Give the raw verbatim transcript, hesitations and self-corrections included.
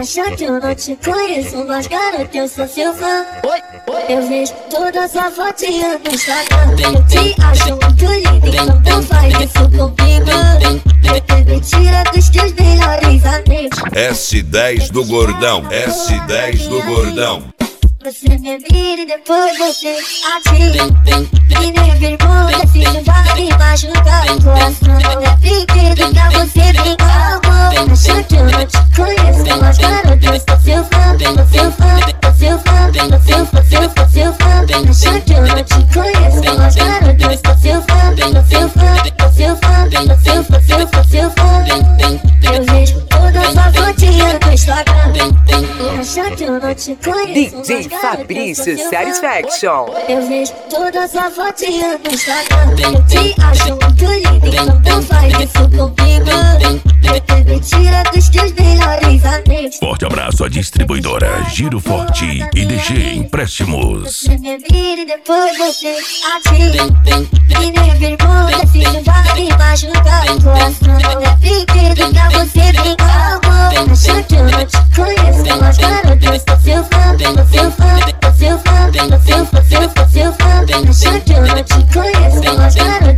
Acha que eu não te conheço, mas garoto, eu sou seu fã. Eu vejo toda sua fotinha no Instagram. Eu te acho muito linda, então não faz isso comigo. Eu te mentira dos teus melhores amigos. S dez do Gordão, S dez do Gordão. Você me mira e depois você atira. E nem vergonha, filho, vai me machucar. Coração não é brinquedo pra você brincar. Acha que eu não te conheço, mas garoto, eu sou seu fã. Sou seu fã, sou seu fã, sou seu fã, seu fã, seu fã. Acha que eu não te conheço, mas garoto, eu sou seu fã. Sou seu fã, sou seu fã, sou seu fã, seu fã, seu fã. Eu vejo toda sua fotinha no Instagram. Acha que eu não te conheço, D J Fabrício Satisfaction. Eu vejo toda sua fotinha no Instagram. Eu te acho muito linda, então não faz isso comigo. Eu te mentira dos teus melhores amigos. Forte abraço à distribuidora Giro Forte e D G Empréstimos. Você me mira e depois você atira. E nem vergonha, filho, vai me machucar. Coração não é brinquedo pra você brincar. Acha que eu não te conheço, mas garoto, eu sou seu fã. Sou seu fã, sou seu fã, sou seu fã, seu fã, seu fã. Acha que eu não te conheço, mas garoto,